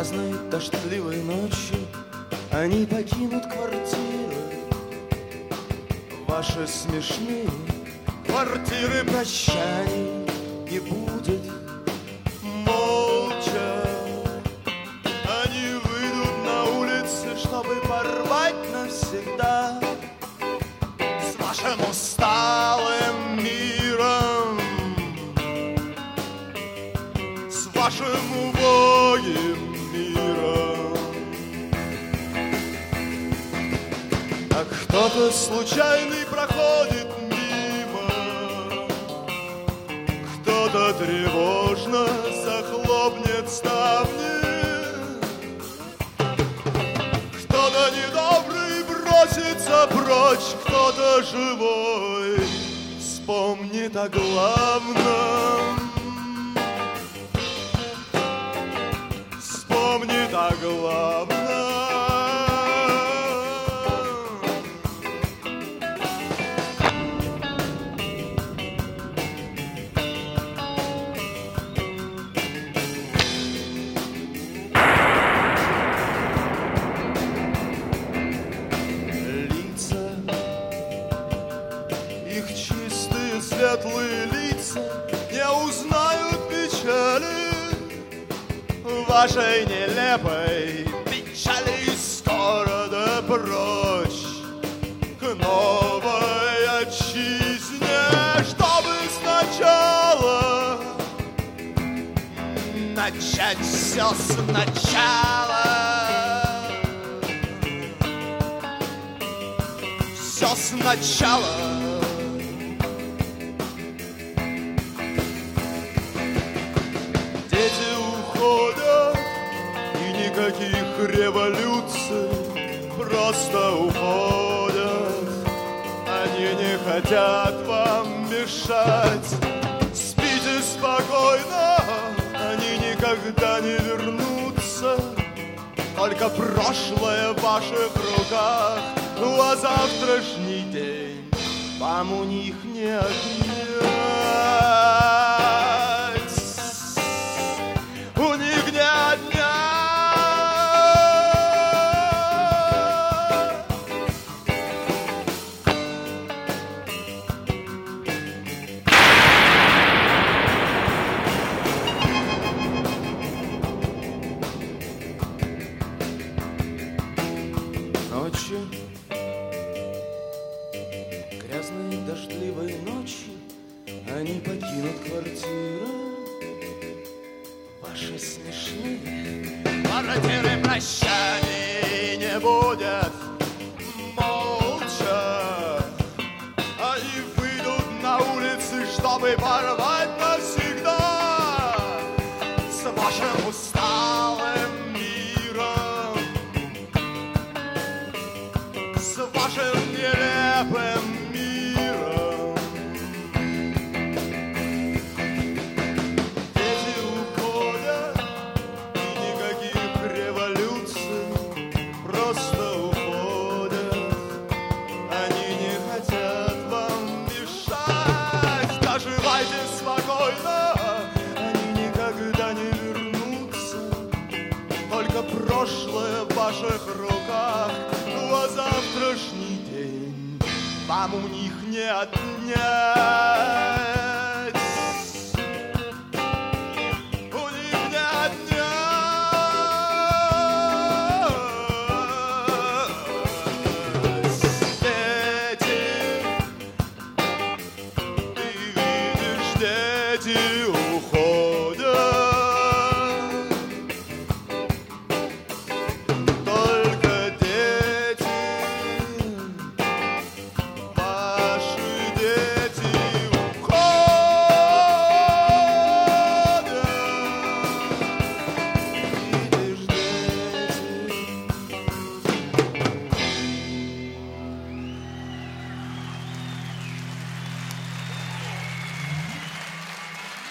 Грязной дождливой ночью они покинут квартиры, ваши смешные квартиры. Прощаний не будет. Молча они выйдут на улицы, чтобы порвать навсегда с вашим усталым миром, с вашим убогим миром. А кто-то случайный проходит мимо, кто-то тревожно захлопнет ставни, кто-то недобрый бросится прочь, кто-то живой вспомнит о главном, вспомнит о главном. Светлые лица не узнают печали, вашей нелепой печали из города прочь к новой отчизне, чтобы сначала начать все сначала, все сначала. Никаких революций, просто уходят. Они не хотят вам мешать. Спите спокойно, они никогда не вернутся. Только прошлое в ваших руках, а завтрашний день вам у них не отнять. У них не отнять. Ночью, грязной дождливой ночью, они покинут квартиру, ваши смешные квартиры. Прощаний не будет. Молча они выйдут на улицы, чтобы порвать навсегда с вашим усталым миром, с вашим нелепым миром. Дети уходят, и никаких революций, просто уходят. Они не хотят вам мешать. Доживайте спокойно, они никогда не вернутся. Только прошлое в ваших руках, а завтрашний день вам у них не отнять.